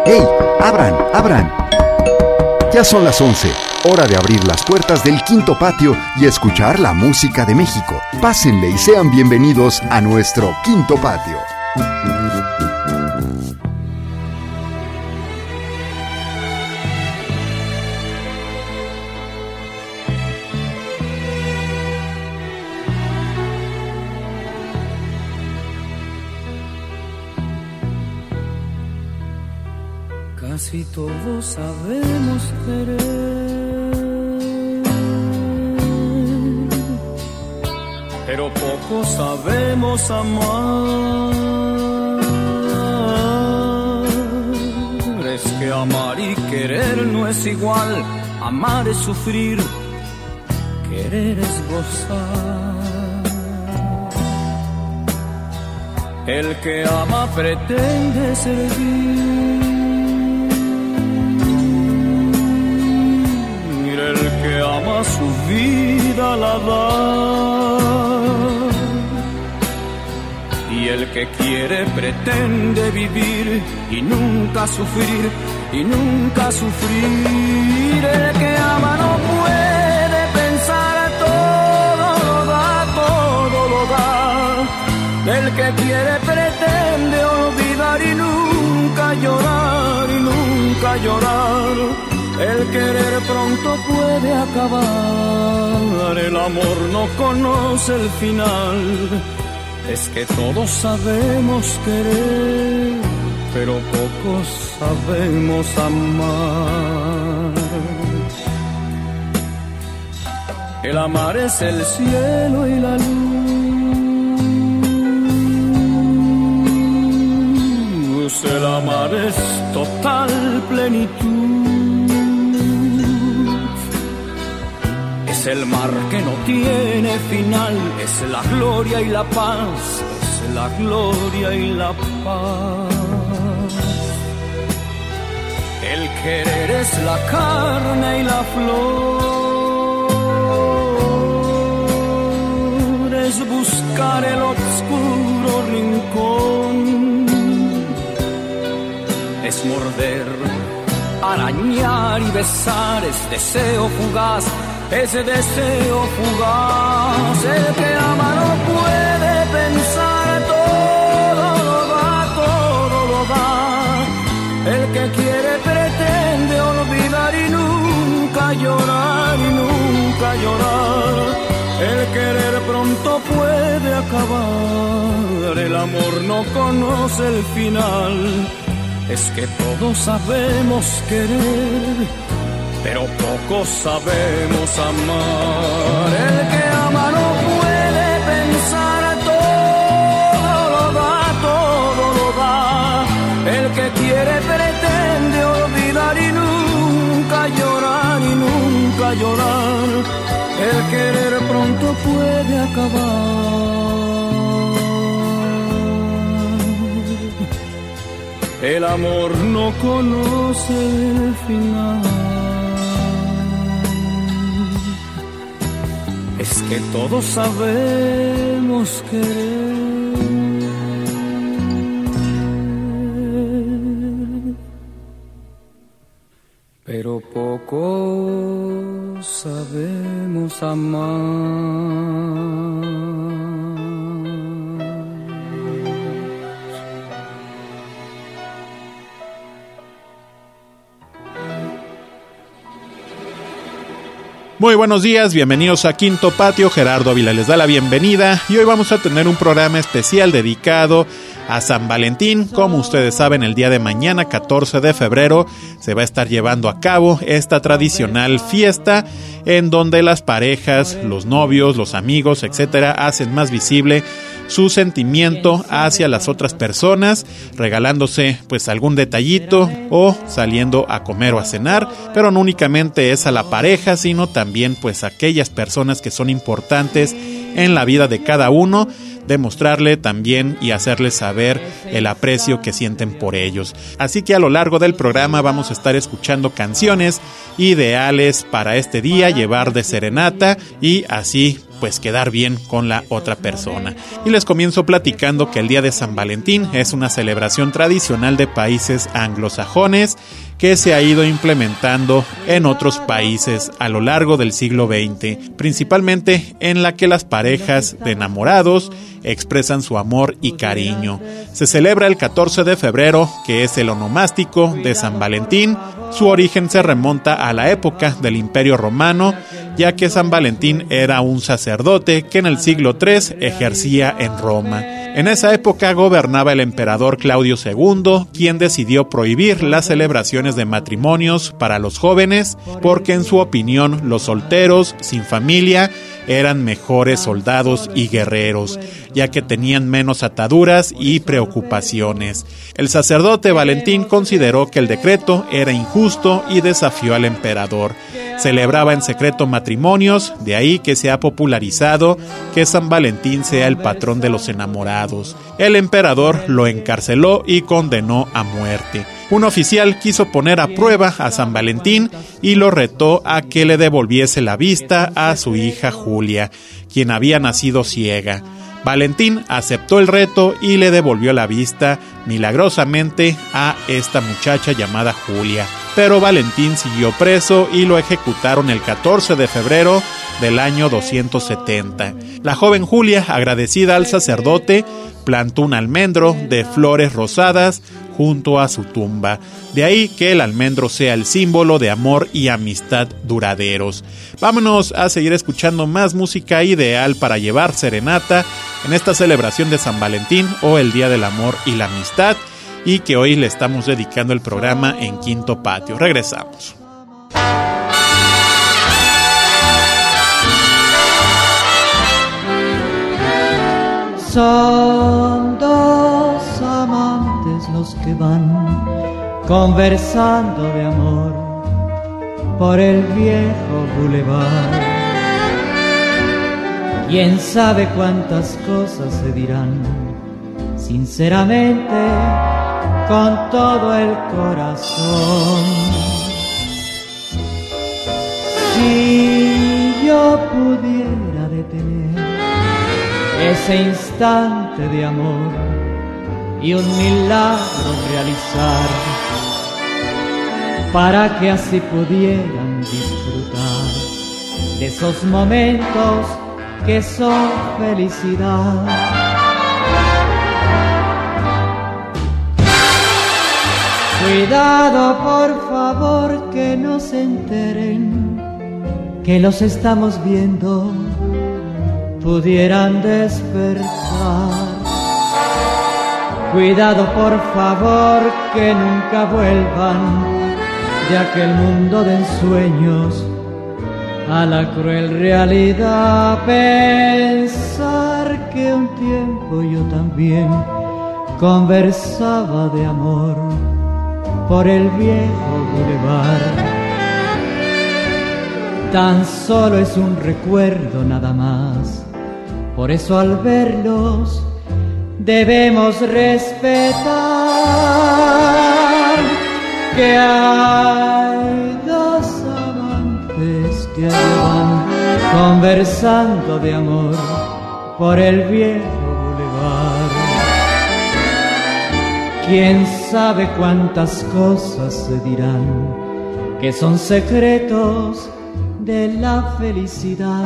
¡Hey! ¡Abran! ¡Abran! Ya son las 11, hora de abrir las puertas del Quinto Patio y escuchar la música de México. Pásenle y sean bienvenidos a nuestro Quinto Patio. Casi todos sabemos querer, pero poco sabemos amar. Es que amar y querer no es igual. Amar es sufrir, querer es gozar. El que ama pretende servir, ama su vida la da, y el que quiere pretende vivir y nunca sufrir, y nunca sufrir. El que ama no puede pensar, todo lo da, todo lo da. El que quiere pretende olvidar y nunca llorar, y nunca llorar. El querer pronto puede acabar, el amor no conoce el final. Es que todos sabemos querer, pero pocos sabemos amar. El amar es el cielo y la luz, el amar es total plenitud. Es el mar que no tiene final, es la gloria y la paz, es la gloria y la paz. El querer es la carne y la flor, es buscar el oscuro rincón, es morder, arañar y besar, es deseo fugaz, ese deseo fugaz. El que ama no puede pensar, todo lo da, todo lo da. El que quiere pretende olvidar y nunca llorar, y nunca llorar. El querer pronto puede acabar, el amor no conoce el final. Es que todos sabemos querer, pero pocos sabemos amar. El que ama no puede pensar, todo lo da, todo lo da. El que quiere pretende olvidar y nunca llorar, y nunca llorar. El querer pronto puede acabar, el amor no conoce el final. Es que todos sabemos querer, pero poco sabemos amar. Muy buenos días, bienvenidos a Quinto Patio. Gerardo Ávila les da la bienvenida y hoy vamos a tener un programa especial dedicado a San Valentín. Como ustedes saben, el día de mañana, 14 de febrero, se va a estar llevando a cabo esta tradicional fiesta en donde las parejas, los novios, los amigos, etcétera, hacen más visible su sentimiento hacia las otras personas, regalándose pues algún detallito o saliendo a comer o a cenar, pero no únicamente es a la pareja, sino también pues a aquellas personas que son importantes en la vida de cada uno, demostrarle también y hacerles saber el aprecio que sienten por ellos. Así que a lo largo del programa vamos a estar escuchando canciones ideales para este día, llevar de serenata y así pues quedar bien con la otra persona. Y les comienzo platicando que el día de San Valentín es una celebración tradicional de países anglosajones que se ha ido implementando en otros países a lo largo del siglo XX, principalmente en la que las parejas de enamorados expresan su amor y cariño. Se celebra el 14 de febrero, que es el onomástico de San Valentín. Su origen se remonta a la época del Imperio Romano, ya que San Valentín era un sacerdote que en el siglo III ejercía en Roma. En esa época gobernaba el emperador Claudio II, quien decidió prohibir las celebraciones de matrimonios para los jóvenes, porque en su opinión los solteros, sin familia, eran mejores soldados y guerreros, ya que tenían menos ataduras y preocupaciones. El sacerdote Valentín consideró que el decreto era injusto y desafió al emperador. Celebraba en secreto matrimonios, de ahí que se ha popularizado que San Valentín sea el patrón de los enamorados. El emperador lo encarceló y condenó a muerte. Un oficial quiso poner a prueba a San Valentín y lo retó a que le devolviese la vista a su hija Julia, quien había nacido ciega. Valentín aceptó el reto y le devolvió la vista milagrosamente a esta muchacha llamada Julia. Pero Valentín siguió preso y lo ejecutaron el 14 de febrero del año 270. La joven Julia, agradecida al sacerdote, plantó un almendro de flores rosadas junto a su tumba. De ahí que el almendro sea el símbolo de amor y amistad duraderos. Vámonos a seguir escuchando más música ideal para llevar serenata en esta celebración de San Valentín o el Día del Amor y la Amistad, y que hoy le estamos dedicando el programa en Quinto Patio. Regresamos. Son dos amantes los que van conversando de amor por el viejo bulevar. Quién sabe cuántas cosas se dirán sinceramente con todo el corazón. Si yo pudiera detener ese instante de amor y un milagro realizar, para que así pudieran disfrutar de esos momentos que son felicidad. Cuidado, por favor, que no se enteren que los estamos viendo, pudieran despertar. Cuidado, por favor, que nunca vuelvan de aquel mundo de ensueños a la cruel realidad. Pensar que un tiempo yo también conversaba de amor por el viejo bulevar. Tan solo es un recuerdo nada más, por eso al verlos debemos respetar que hay dos amantes que van conversando de amor por el viejo bulevar. Quién sabe cuántas cosas se dirán que son secretos de la felicidad.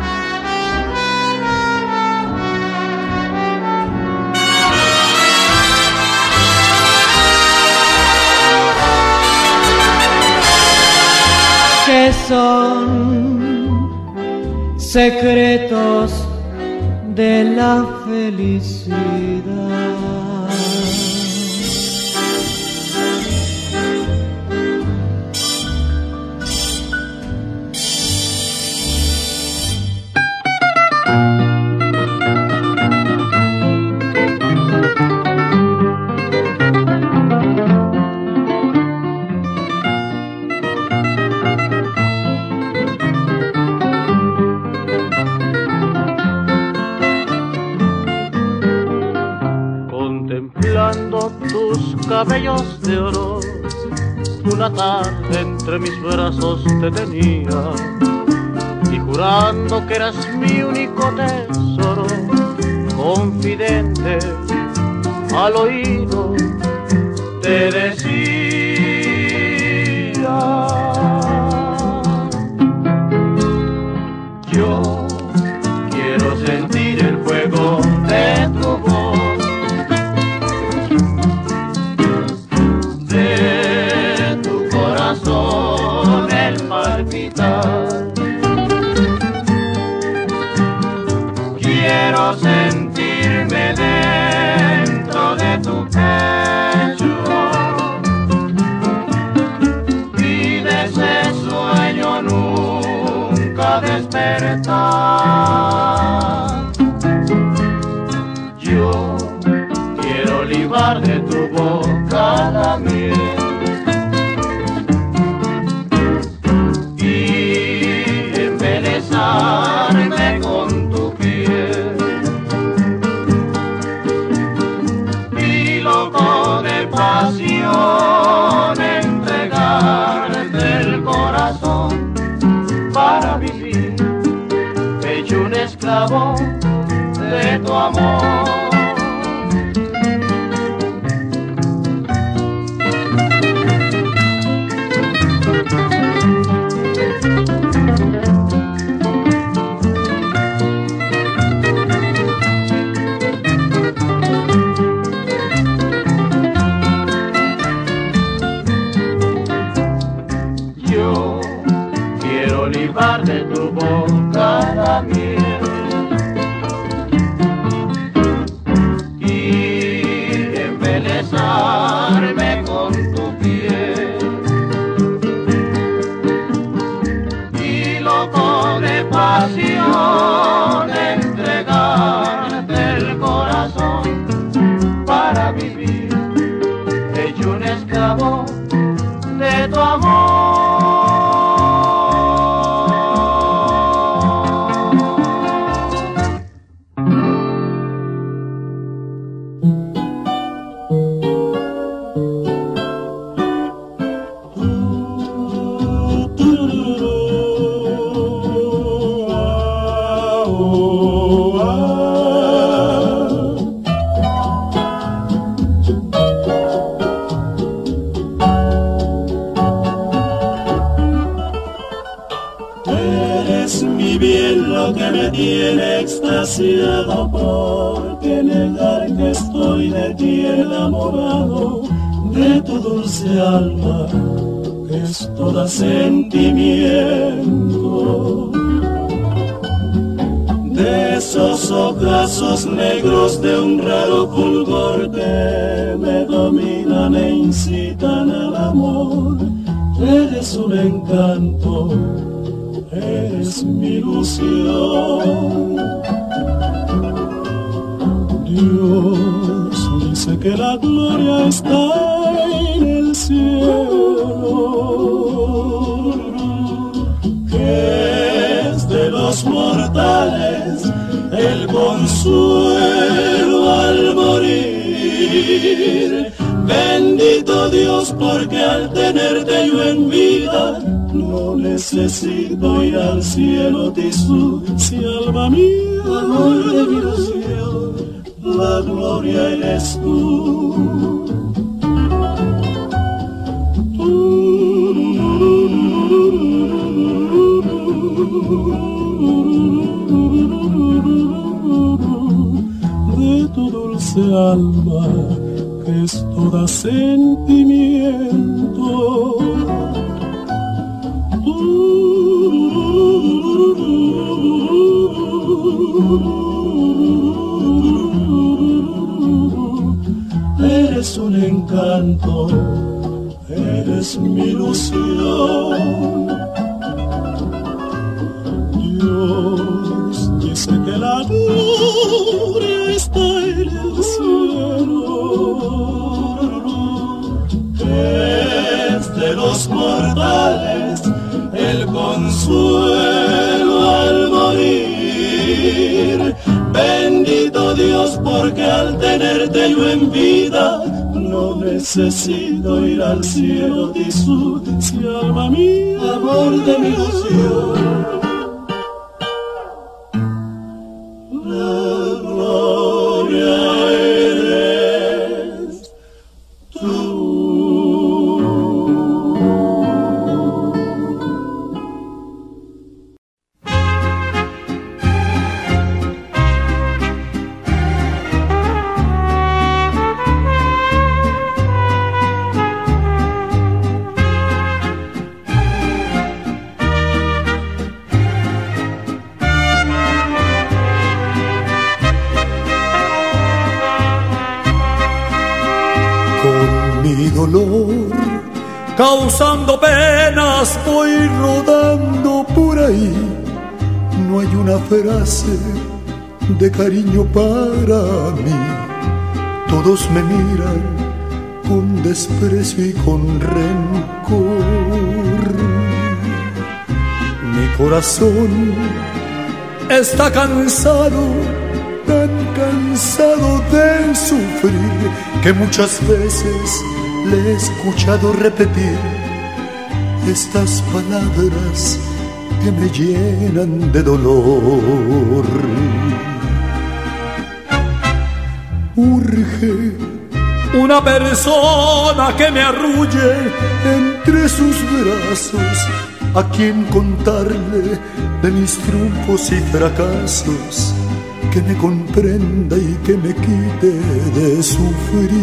Que son secretos de la felicidad. Cabellos de oro, una tarde entre mis brazos te tenía y jurando que eras mi único tesoro, confidente al oído te decía: yo quiero sentir el fuego de tu voz, de tu corazón el palpitar. Quiero sentirme dentro de tu pecho y de ese sueño nunca despertar. Yo quiero libar de tu boca la miel y embelezarme con tu piel. Y loco de pasión entregarte el corazón para vivir, hecho un esclavo de tu amor. Yo quiero libar de tu boca la miel y embelezarme con tu piel. Y loco de pasión entregarte el corazón para vivir, hecho un esclavo de tu amor. Tiene extasiado, porque negar que estoy de ti enamorado, de tu dulce alma que es toda sentimiento, de esos ojazos negros de un raro fulgor que me dominan e incitan al amor. Eres un encanto, eres mi ilusión. Dios dice que la gloria está en el cielo, que es de los mortales el consuelo al morir. Bendito Dios, porque al tenerte yo en vida no necesito ir al cielo, Tisú. Si alma mía, amor de mi ilusión, la gloria eres tú. De tu dulce alma que es toda sentimiento, eres un encanto, eres mi ilusión. Dios dice que la gloria está en el cielo, que es de los mortales el consuelo al morir. Bendito Dios, porque al tenerte yo en vida no necesito ir al cielo, Tisú. Si alma mía, amor de mi ilusión, dolor, causando penas, voy rodando por ahí. No hay una frase de cariño para mí. Todos me miran con desprecio y con rencor. Mi corazón está cansado, tan cansado de sufrir, que muchas veces le he escuchado repetir estas palabras que me llenan de dolor. Urge una persona que me arrulle entre sus brazos, a quien contarle de mis triunfos y fracasos, que me comprenda y que me quite de sufrir.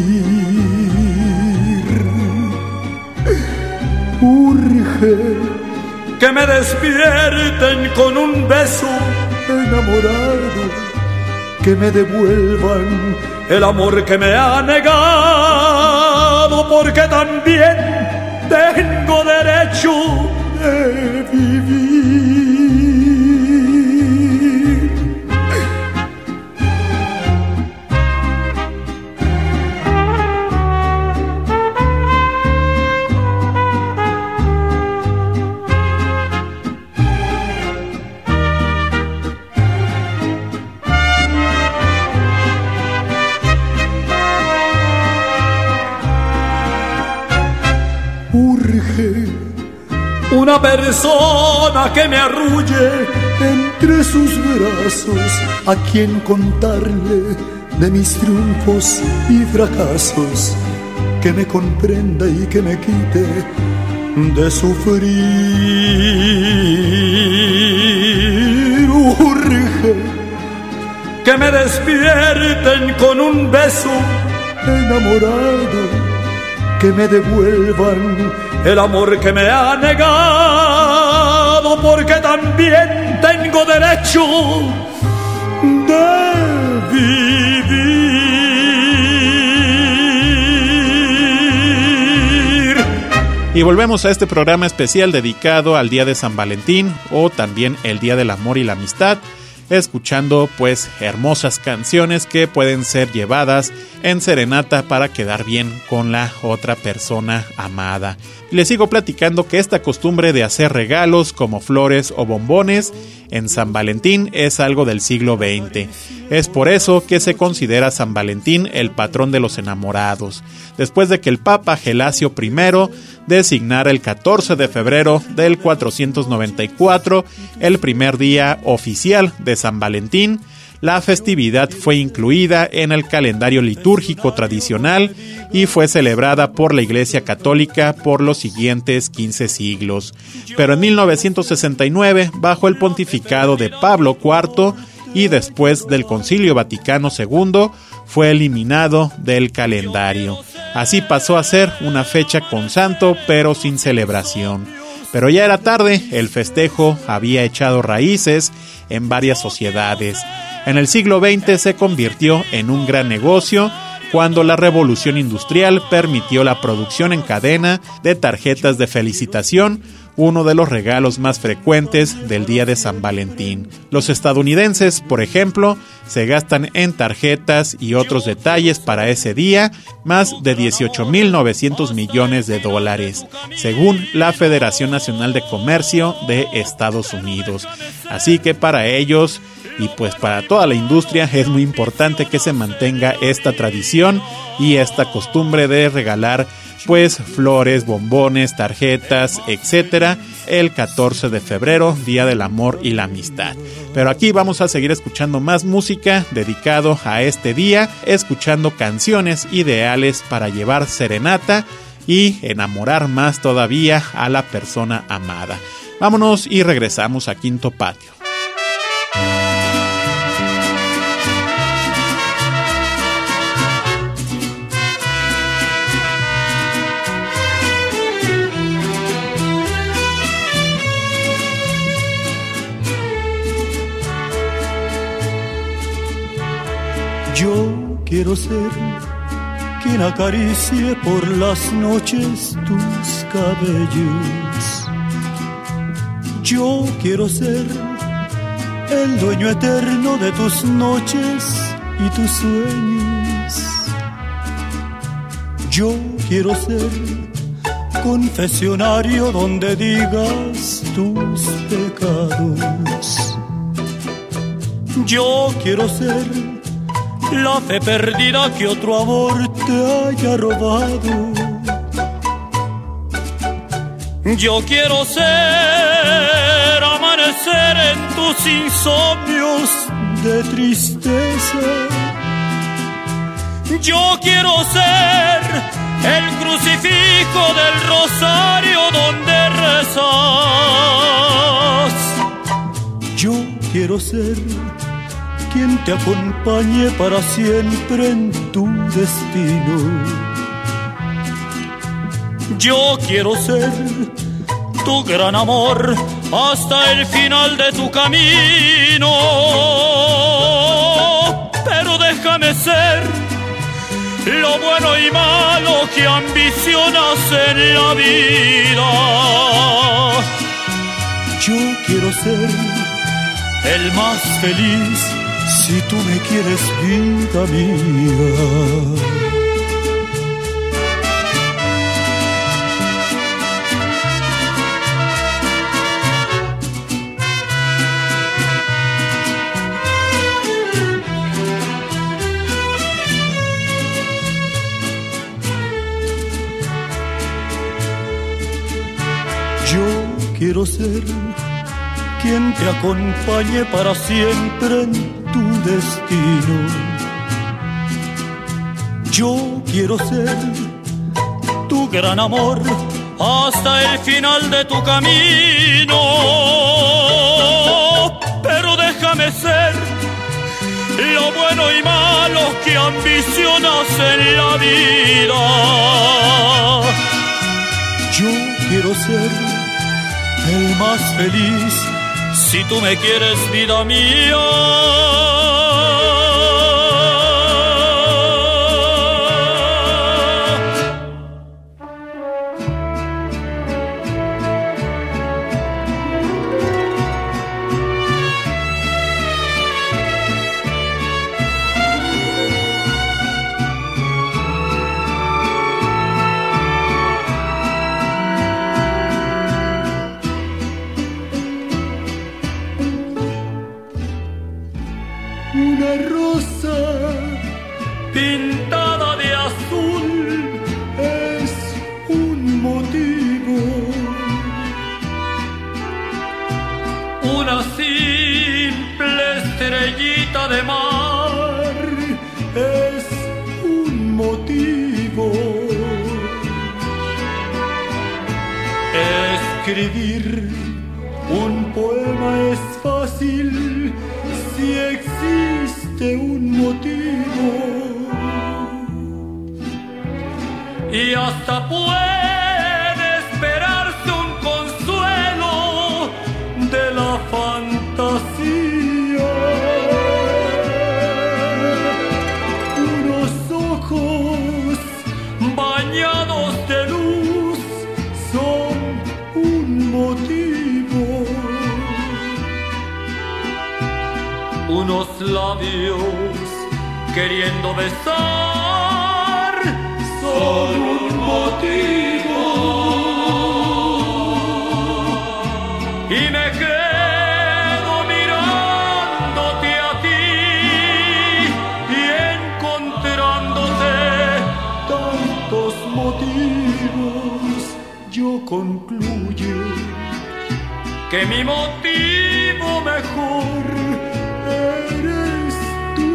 Urge que me despierten con un beso enamorado, que me devuelvan el amor que me ha negado, porque también tengo derecho de vivir. Urge una persona que me arrulle entre sus brazos, a quien contarle de mis triunfos y fracasos, que me comprenda y que me quite de sufrir. Urge que me despierten con un beso enamorado, que me devuelvan el amor que me ha negado, porque también tengo derecho de vivir. Y volvemos a este programa especial dedicado al Día de San Valentín, o también el Día del Amor y la Amistad, escuchando pues hermosas canciones que pueden ser llevadas en serenata para quedar bien con la otra persona amada. Y les sigo platicando que esta costumbre de hacer regalos como flores o bombones en San Valentín es algo del siglo XX. Es por eso que se considera San Valentín el patrón de los enamorados, después de que el Papa Gelasio I designara el 14 de febrero del 494 el primer día oficial de San Valentín. La festividad fue incluida en el calendario litúrgico tradicional y fue celebrada por la Iglesia Católica por los siguientes 15 siglos. Pero en 1969, bajo el pontificado de Pablo IV y después del Concilio Vaticano II, fue eliminado del calendario. Así pasó a ser una fecha con santo, pero sin celebración. Pero ya era tarde, el festejo había echado raíces en varias sociedades. En el siglo XX se convirtió en un gran negocio cuando la revolución industrial permitió la producción en cadena de tarjetas de felicitación, uno de los regalos más frecuentes del día de San Valentín. Los estadounidenses, por ejemplo, se gastan en tarjetas y otros detalles para ese día más de 18.900 millones de dólares, según la Federación Nacional de Comercio de Estados Unidos. Así que para ellos y pues para toda la industria es muy importante que se mantenga esta tradición y esta costumbre de regalar pues flores, bombones, tarjetas, etcétera, el 14 de febrero, Día del Amor y la Amistad. Pero aquí vamos a seguir escuchando más música dedicado a este día, escuchando canciones ideales para llevar serenata y enamorar más todavía a la persona amada. Vámonos y regresamos a Quinto Patio. Yo quiero ser quien acaricie por las noches tus cabellos. Yo quiero ser el dueño eterno de tus noches y tus sueños. Yo quiero ser confesionario donde digas tus pecados. Yo quiero ser la fe perdida que otro amor te haya robado. Yo quiero ser amanecer en tus insomnios de tristeza. Yo quiero ser el crucifijo del rosario donde rezas. Yo quiero ser quien te acompañe para siempre en tu destino. Yo quiero ser tu gran amor hasta el final de tu camino. Pero déjame ser lo bueno y malo que ambicionas en la vida. Yo quiero ser el más feliz si tú me quieres, vida mía. Quiero ser quien te acompañe para siempre en tu destino. Yo quiero ser tu gran amor hasta el final de tu camino. Pero déjame ser lo bueno y malo que ambicionas en la vida. Yo quiero ser el más feliz si tú me quieres, vida mía. De mar es un motivo. Escribir un poema es fácil si existe un motivo. Y hasta puede esperarse un consuelo de la fantasía. Bañados de luz son un motivo. Unos labios queriendo besar son un motivo. Y me quedo mirándote a ti y encontrándote tantos motivos. Yo concluyo que mi motivo mejor eres tú.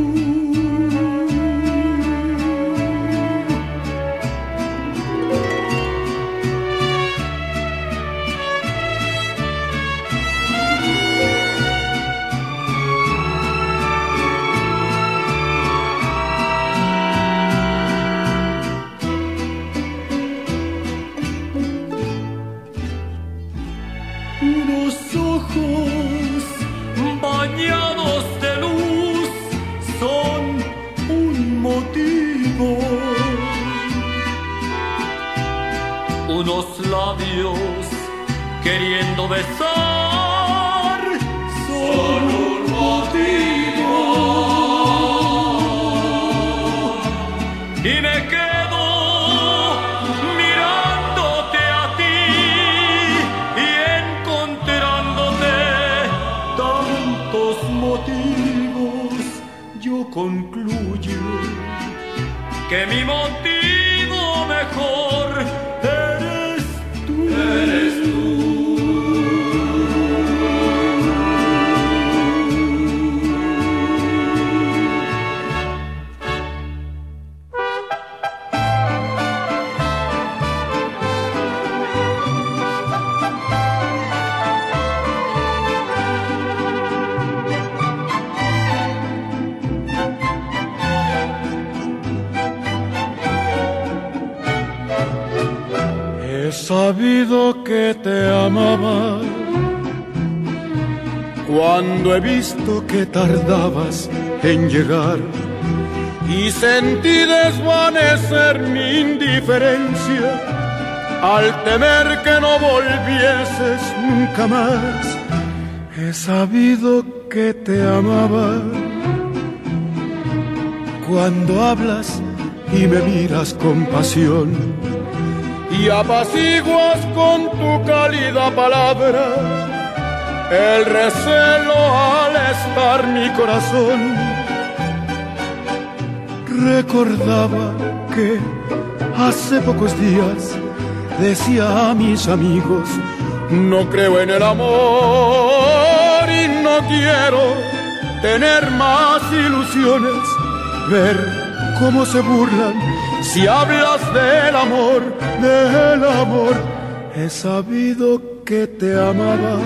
Unos ojos bañados de luz son un motivo. labios queriendo besar son un motivo. Y me quedo mirándote a ti y encontrándote tantos motivos. Yo concluyo que mi motivo mejor eres tú. Eres tú. He sabido que te amaba cuando he visto que tardabas en llegar y sentí desvanecer mi indiferencia al temer que no volvieses nunca más. He sabido que te amaba cuando hablas y me miras con pasión y apaciguas con tu cálida palabra el recelo al estar mi corazón. Recordaba que hace pocos días decía a mis amigos: no creo en el amor y no quiero tener más ilusiones. Ver cómo se burlan si hablas del amor, del amor. He sabido que te amaba,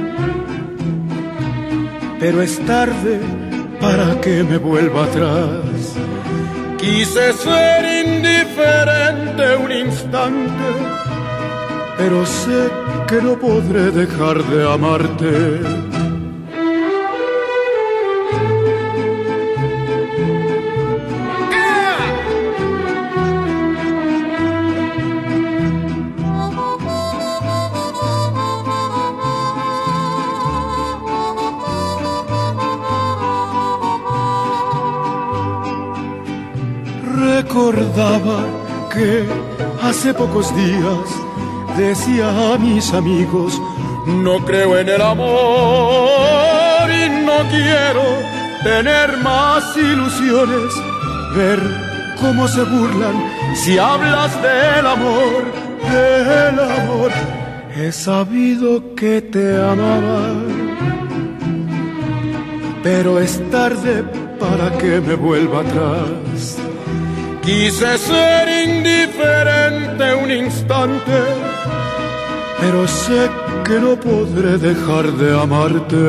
pero es tarde para que me vuelva atrás. Quise ser indiferente un instante, pero sé que no podré dejar de amarte. Recordaba que hace pocos días decía a mis amigos: no creo en el amor y no quiero tener más ilusiones. Ver cómo se burlan si hablas del amor, del amor. He sabido que te amaba, pero es tarde para que me vuelva atrás. Quise ser indiferente un instante, pero sé que no podré dejar de amarte.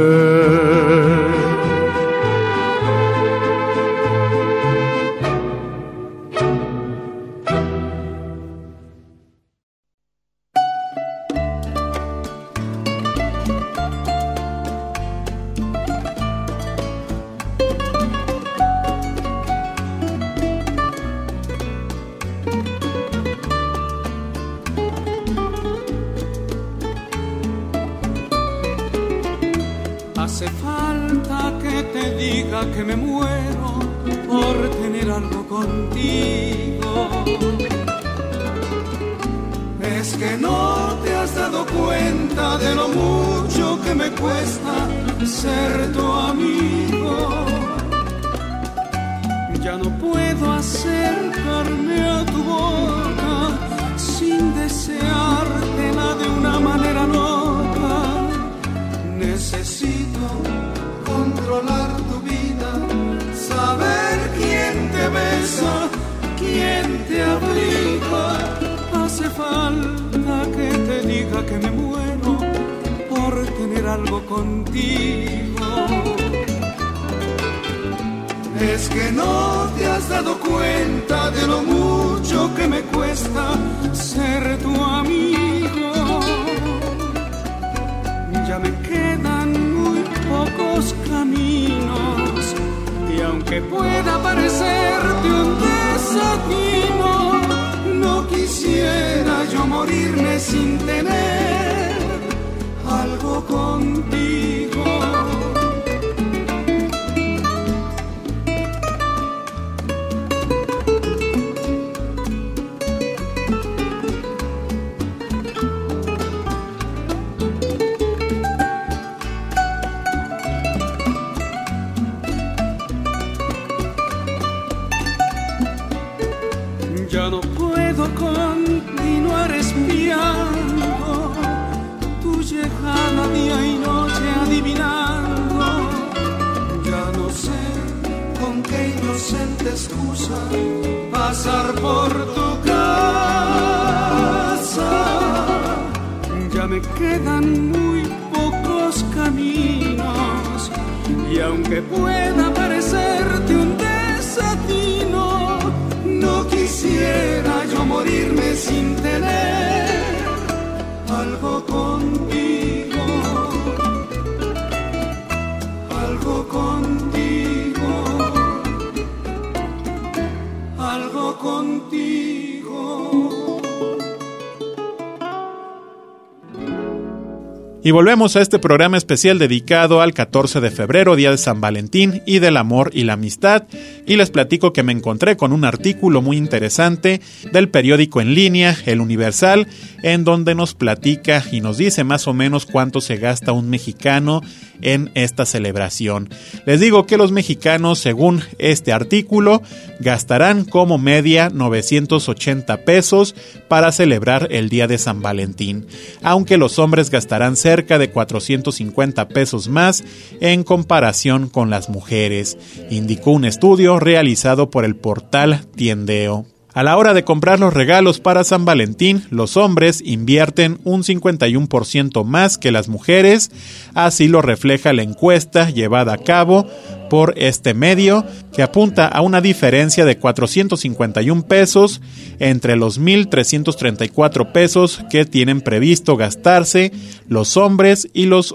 Hace falta que te diga que me muero por tener algo contigo. Es que no te has dado cuenta de lo mucho que me cuesta ser tu amigo. Ya no puedo acercarme a tu boca sin deseártela de una manera loca. Necesito controlar tu vida, saber quién te besa, quién te abriga. Hace falta que te diga que me muero por tener algo contigo. Es que no te has dado cuenta de lo mucho que me cuesta ser tu amigo. Ya me quedan muy pocos caminos y aunque pueda parecerte un desatino, no quiero quisiera yo morirme sin tener algo contigo. Ya no puedo continuar espiando tu llegada día y noche adivinando. Ya no sé con qué inocente excusa pasar por tu casa. Ya me quedan muy pocos caminos y aunque pueda parecerte un desatino, no quisiera yo morirme sin tener algo contigo, algo contigo, algo contigo. Y volvemos a este programa especial dedicado al 14 de febrero, Día de San Valentín y del amor y la amistad. Y les platico que me encontré con un artículo muy interesante del periódico en línea, El Universal, en donde nos platica y nos dice más o menos cuánto se gasta un mexicano en esta celebración. Les digo que los mexicanos, según este artículo, gastarán como media 980 pesos para celebrar el Día de San Valentín, aunque los hombres gastarán cerca de 450 pesos más en comparación con las mujeres, indicó un estudio realizado por el portal Tiendeo. A la hora de comprar los regalos para San Valentín, los hombres invierten un 51% más que las mujeres, así lo refleja la encuesta llevada a cabo por este medio, que apunta a una diferencia de 451 pesos entre los 1,334 pesos que tienen previsto gastarse los hombres y los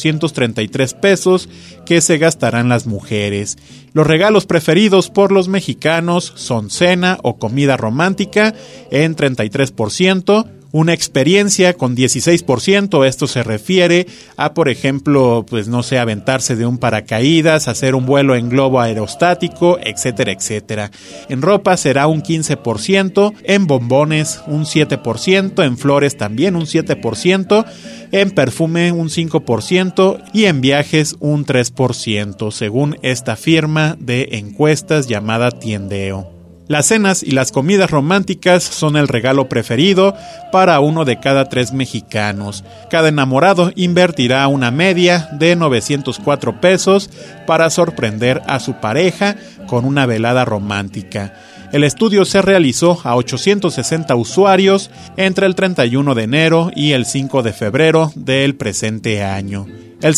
833 pesos que se gastarán las mujeres. Los regalos preferidos por los mexicanos son cena o comida romántica en 33%, una experiencia con 16%, esto se refiere a, por ejemplo, pues no sé, aventarse de un paracaídas, hacer un vuelo en globo aerostático, etcétera, etcétera. En ropa será un 15%, en bombones un 7%, en flores también un 7%, en perfume un 5% y en viajes un 3%, según esta firma de encuestas llamada Tiendeo. Las cenas y las comidas románticas son el regalo preferido para 1 de cada 3 mexicanos. Cada enamorado invertirá una media de 904 pesos para sorprender a su pareja con una velada romántica. El estudio se realizó a 860 usuarios entre el 31 de enero y el 5 de febrero del presente año. El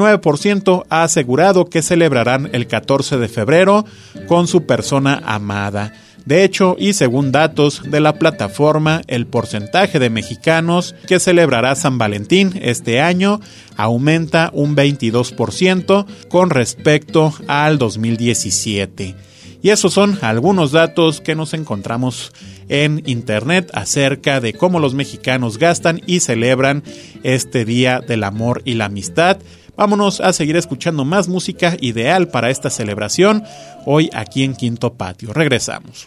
79% ha asegurado que celebrarán el 14 de febrero con su persona amada. De hecho, y según datos de la plataforma, el porcentaje de mexicanos que celebrará San Valentín este año aumenta un 22% con respecto al 2017. Y esos son algunos datos que nos encontramos en internet acerca de cómo los mexicanos gastan y celebran este Día del Amor y la Amistad. Vámonos a seguir escuchando más música ideal para esta celebración hoy aquí en Quinto Patio. Regresamos.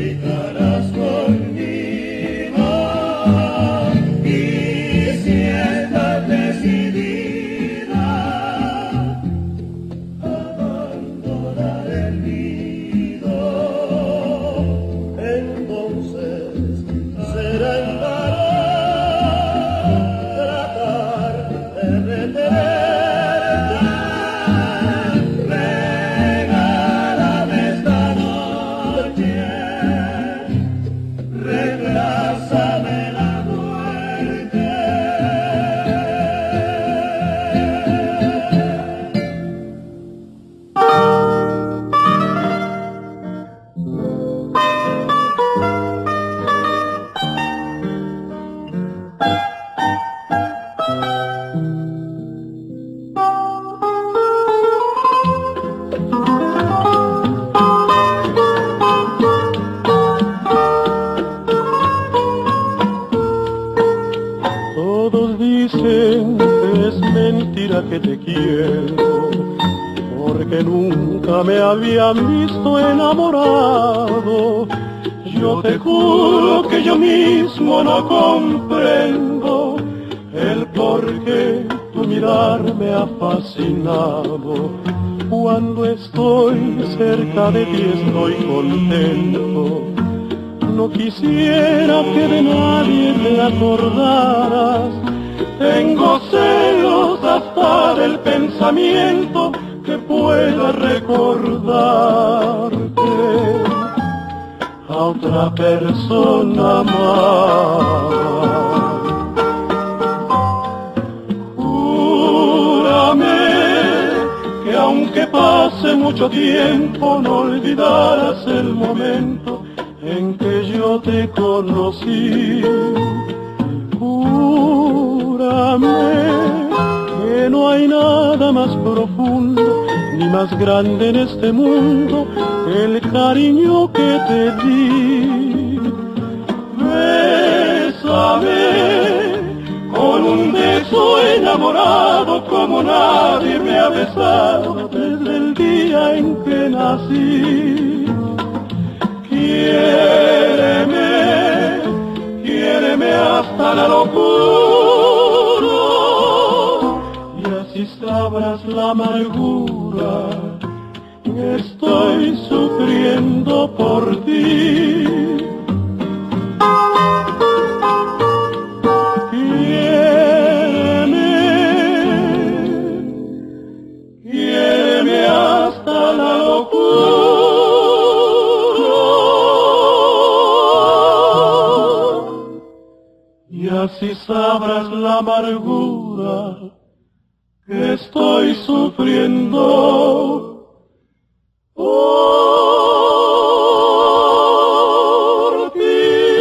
que te quiero, porque nunca me habían visto enamorado. Yo te juro que yo mismo no comprendo el por qué tu mirar me ha fascinado. Cuando estoy cerca de ti estoy contento. No quisiera que de nadie te acordaras. Tengo celos hasta del pensamiento que pueda recordarte a otra persona más. Júrame que aunque pase mucho tiempo no olvidarás el momento en que yo te conocí. Júrame que no hay nada más profundo ni más grande en este mundo que el cariño que te di. Bésame con un beso enamorado como nadie me ha besado desde el día en que nací. Quiéreme hasta la locura y así sabrás la amargura que estoy sufriendo por ti. Quiéreme hasta la locura y así sabrás la amargura que estoy sufriendo por ti.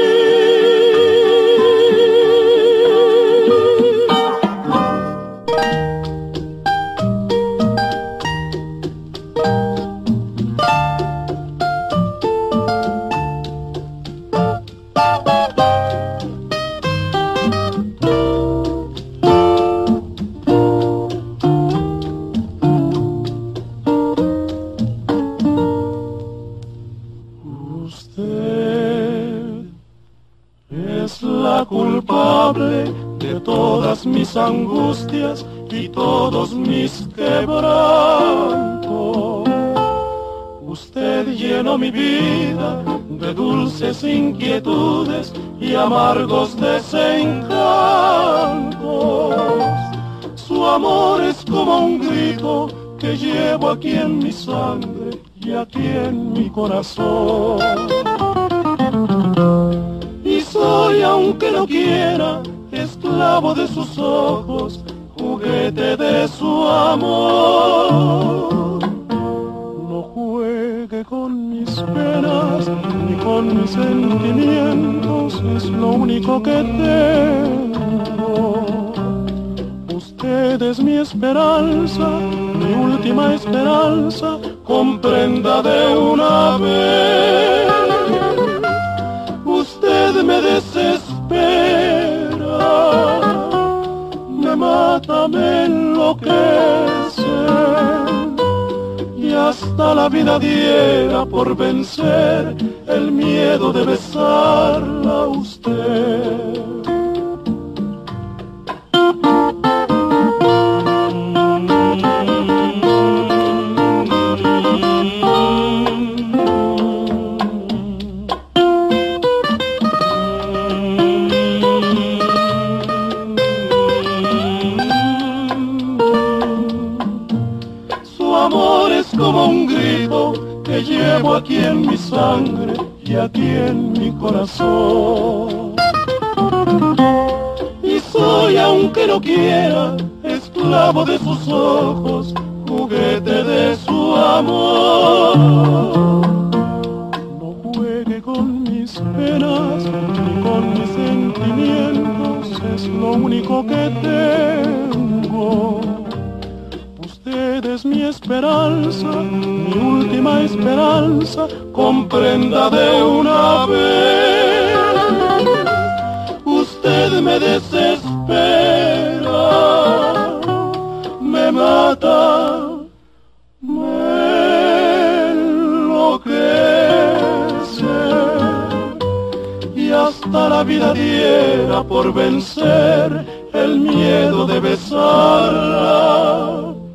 De todas mis angustias y todos mis quebrantos. Usted llenó mi vida de dulces inquietudes y amargos desencantos. Su amor es como un grito que llevo aquí en mi sangre y aquí en mi corazón. Y soy, aunque no quiera, esclavo de sus ojos, juguete de su amor. No juegue con mis penas ni con mis sentimientos, es lo único que tengo. Usted es mi esperanza, mi última esperanza, comprenda de una vez. Usted me desespera, me mata, me enloquece, y hasta la vida diera por vencer el miedo de besarla a usted. Como un grito que llevo aquí en mi sangre y aquí en mi corazón. Y soy, aunque no quiera, esclavo de sus ojos, juguete de su amor. No juegue con mis penas ni con mis sentimientos, es lo único que tengo. Usted es mi esperanza, mi última esperanza, comprenda de una vez. Usted me desespera, me mata, me enloquece, y hasta la vida diera por vencer el miedo de besarla.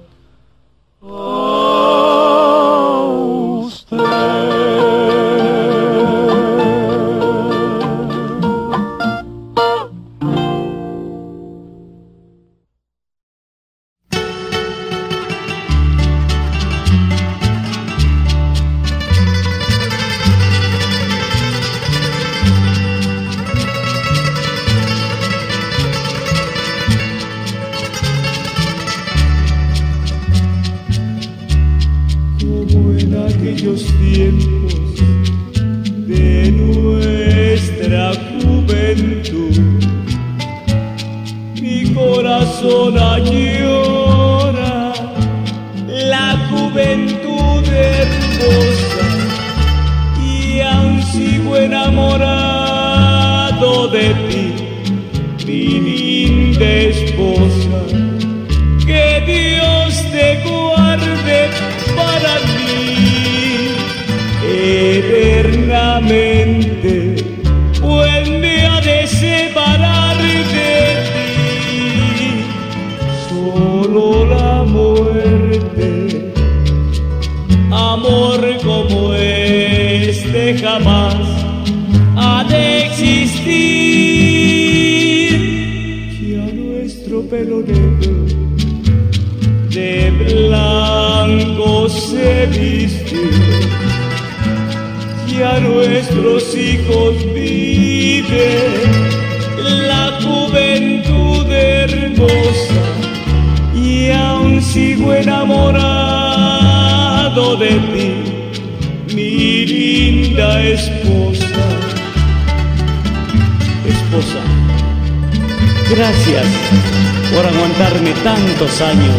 Gracias por aguantarme tantos años,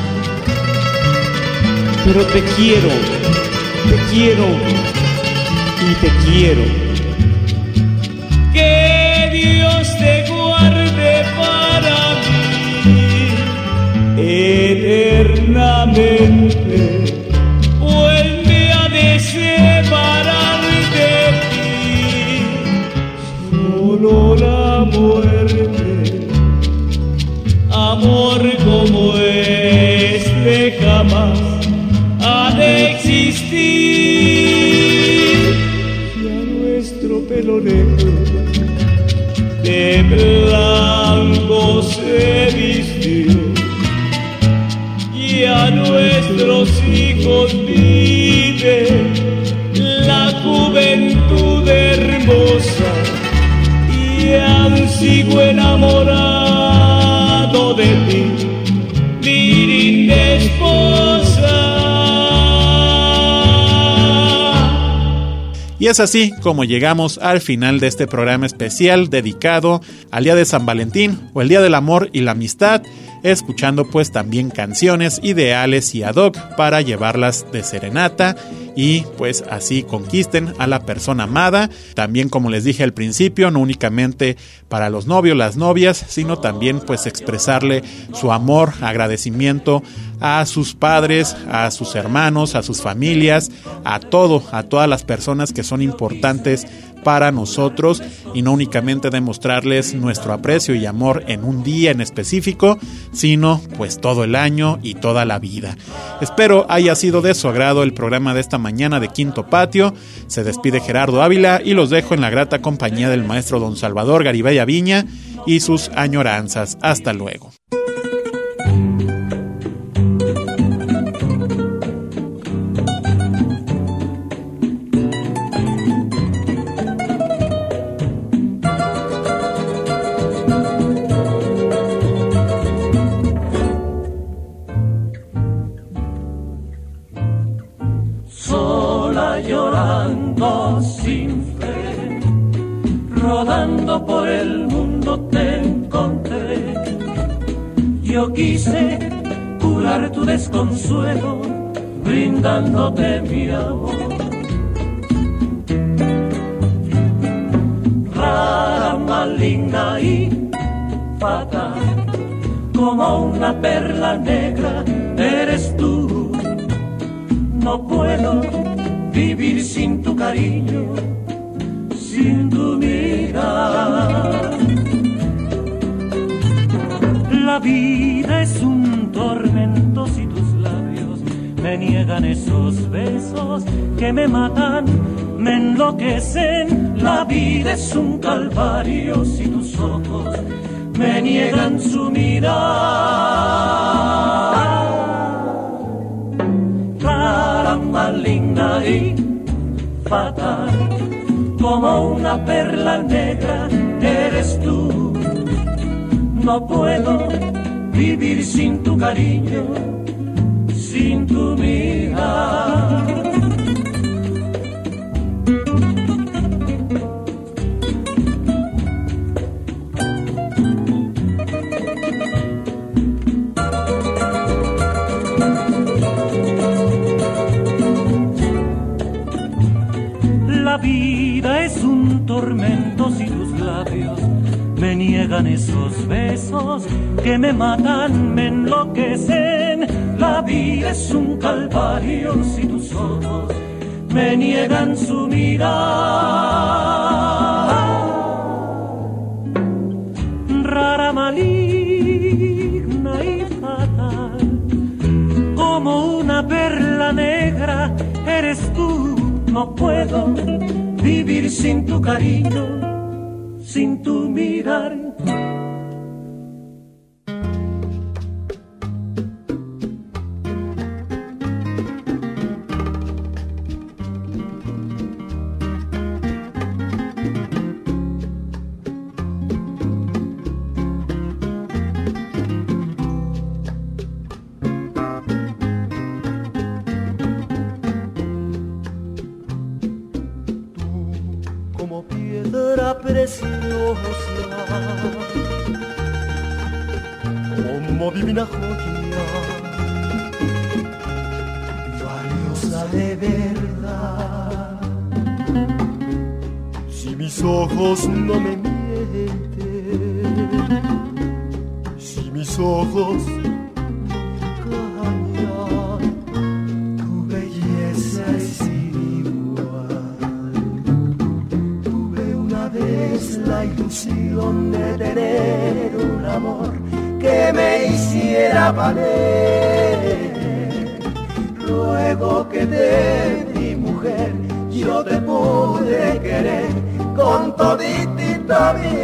pero te quiero y te quiero. Que Dios te guarde para mí eternamente. Vuelve a separar de ti, solo la muerte. Amor como este jamás ha de existir. Y a nuestro pelo negro de blanco se vistió, y a nuestros hijos vive la juventud hermosa, y aún sigo enamorado de ti, mi linda esposa. Y es así como llegamos al final de este programa especial dedicado al Día de San Valentín o el Día del Amor y la Amistad, escuchando pues también canciones ideales y ad hoc para llevarlas de serenata y pues así conquisten a la persona amada. También, como les dije al principio, no únicamente para los novios, las novias, sino también pues expresarle su amor, agradecimiento a sus padres, a sus hermanos, a sus familias, a todas las personas que son importantes para nosotros, y no únicamente demostrarles nuestro aprecio y amor en un día en específico, sino pues todo el año y toda la vida. Espero haya sido de su agrado el programa de esta mañana de Quinto Patio. Se despide Gerardo Ávila y los dejo en la grata compañía del maestro don Salvador Garibay Aviña y sus añoranzas. Hasta luego. Rodando por el mundo te encontré. Yo quise curar tu desconsuelo, brindándote mi amor. Rara, maligna y fatal, como una perla negra eres tú. No puedo vivir sin tu cariño, sin tu mirar. La vida es un tormento si tus labios me niegan esos besos que me matan, me enloquecen. La vida es un calvario si tus ojos me niegan su mirar. Clara, maligna y fatal, como una perla negra eres tú. No puedo vivir sin tu cariño, sin tu mirar. La vida es un tormento si tus labios me niegan esos besos que me matan, me enloquecen. La vida es un calvario si tus ojos me niegan su mirar. Rara, maligna y fatal, como una perla negra eres tú. No puedo vivir sin tu cariño, sin tu mirar. Como divina joya, valiosa de verdad. Si mis ojos no me mienten, si mis ojos no engañan, tu belleza es igual. Tuve una vez la ilusión de tener un amor que me hiciera valer. Luego que de mi mujer yo te pude querer con toditita mi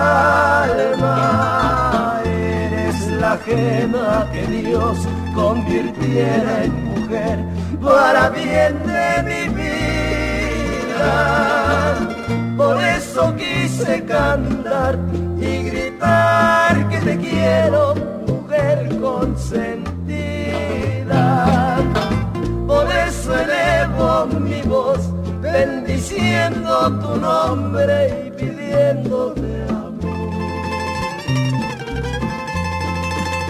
alma. Eres la gema que Dios convirtiera en mujer para bien de mi vida. Por eso quise cantar y gritar que te quiero, mujer consentida. Por eso elevo mi voz, bendiciendo tu nombre y pidiéndote amor.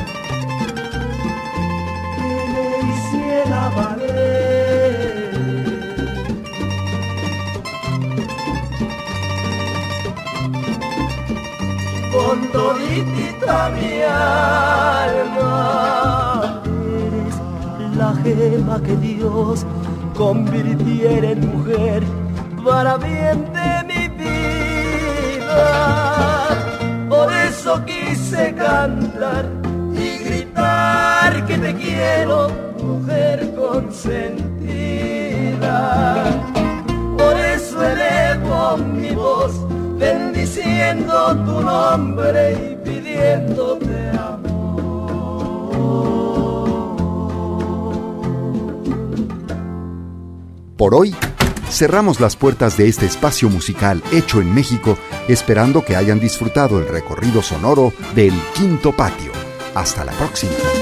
Que me hiciera valer con toditita mi alma. Eres la gema que Dios convirtiera en mujer para bien de mi vida. Por eso quise cantar y gritar que te quiero, mujer consentida. Por eso elevo mi voz, bendiciendo tu nombre y pidiéndote amor. Por hoy, cerramos las puertas de este espacio musical hecho en México, esperando que hayan disfrutado el recorrido sonoro del Quinto Patio. Hasta la próxima.